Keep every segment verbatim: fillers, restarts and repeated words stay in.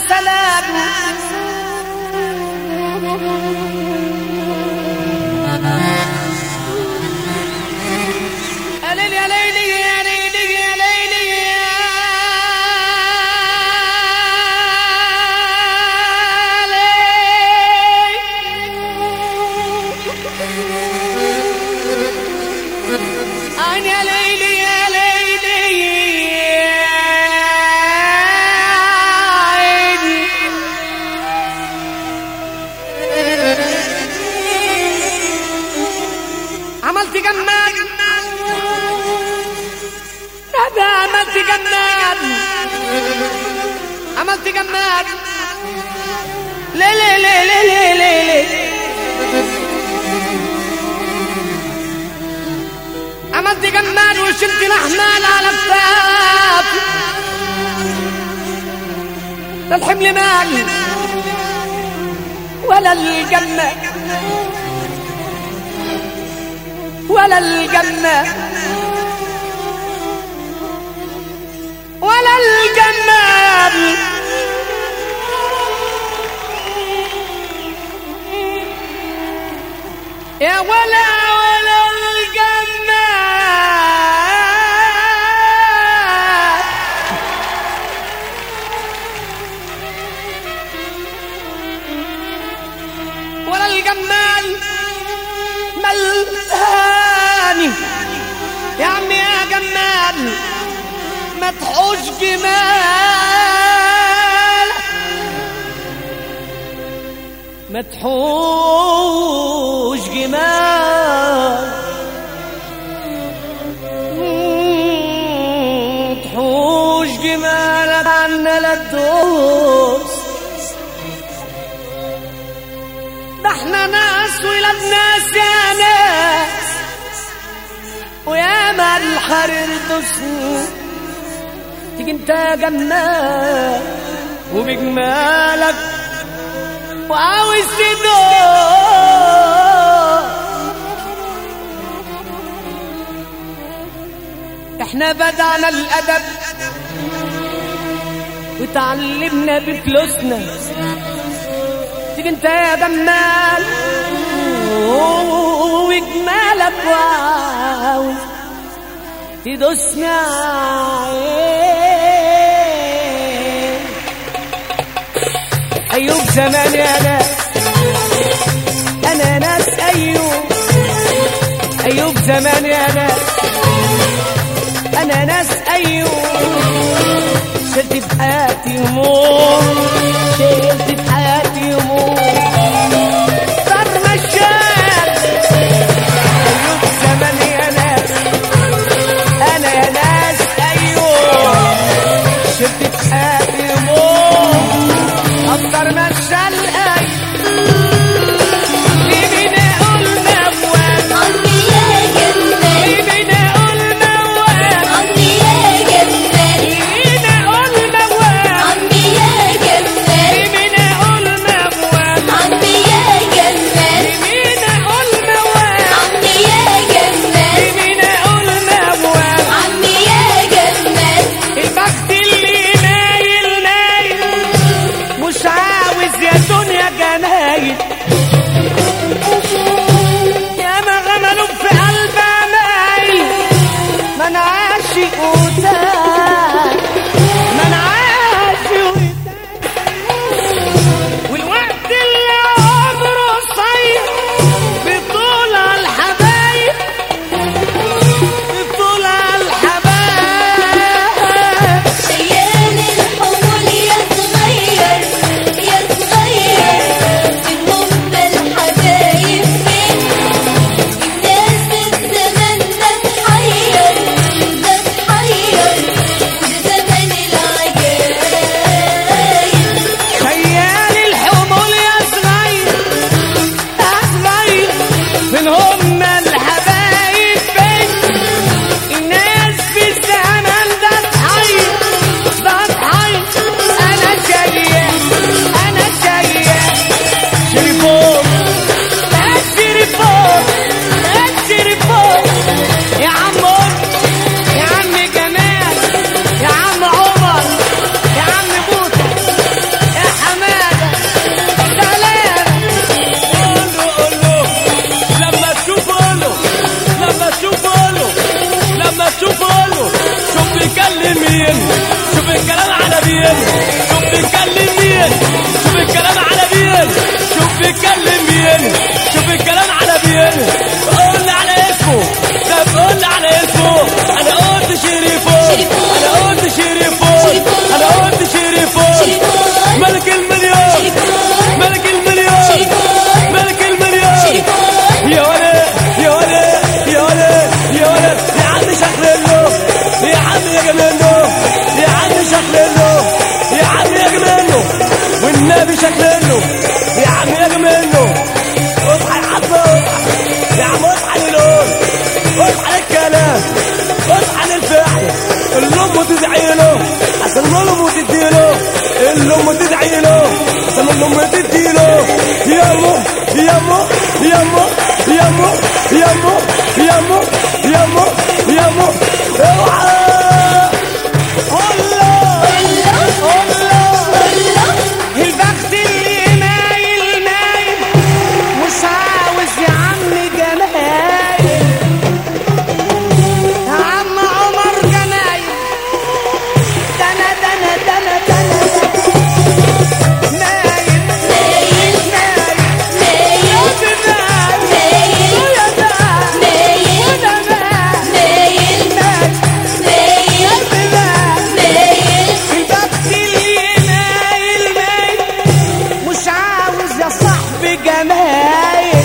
سلام يا ليلي يا ليلي يا ليلي يا ليلي عين يا ليلي يا ليلي عيني عملت جمال هذا عملت جمال عملت جمال ليلي ليلي ليلي ليلي عملت جمال وشلت الأحمال على كتافي لا الحمل مالي ولا الجنة ولا الجنة ولا الجمال يا ولا ولا الجنة ولا الجمال ملهاني يا عمي يا جمال ما تحوش جمال ما تحوش جمال تحوش جمالك عنا لا تدوس ده احنا ناس ولاد ناس يا ناس ويا ما الحرير دوسنا تيجي انت يا جمال وبجمالك وعاوز تدوس احنا بدعنا الادب وتعلمنا بفلوسنا تيجي انت يا جمال وجمالك وعاوز تدوسنا عين ايوب زمان يا ناس انا ناس ايوب ايوب زمان يا ناس انا ناس ايوب شلت في حياتي هموم شلت في حياتي هموم صار مشاك ايوب زمان يا ناس انا يا ناس ايوب شلت في حياتي هموم اكتر مشال عمي يا جمال الام تدعي له زمن الام تدي له يمو يمو يمو يمو يمو يمو يمو يمو اوعى البخت اللي مايل مايل مش عاوز يا عم جمايل يا عم عمر جنايل دنا دنا دنا دنا مايل مايل مايل مايل مايل يا ده مايل وده مايل مايل مايل مايل البخت اللي مايل مايل مش عاوز يا صاحبي جمايل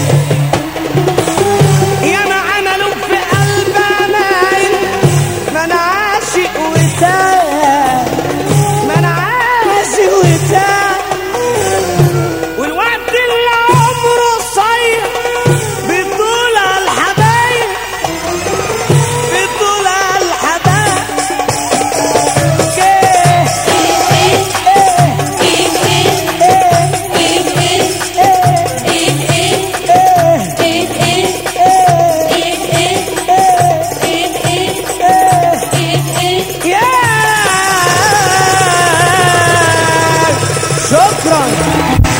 يا ما عملوا في قلبي مايل ما انا عاشق وتاه ما انا عاشق وتاه والوقت اللي عمره قصير بيطول على الحبايب بيطول على الحبايب شكرا.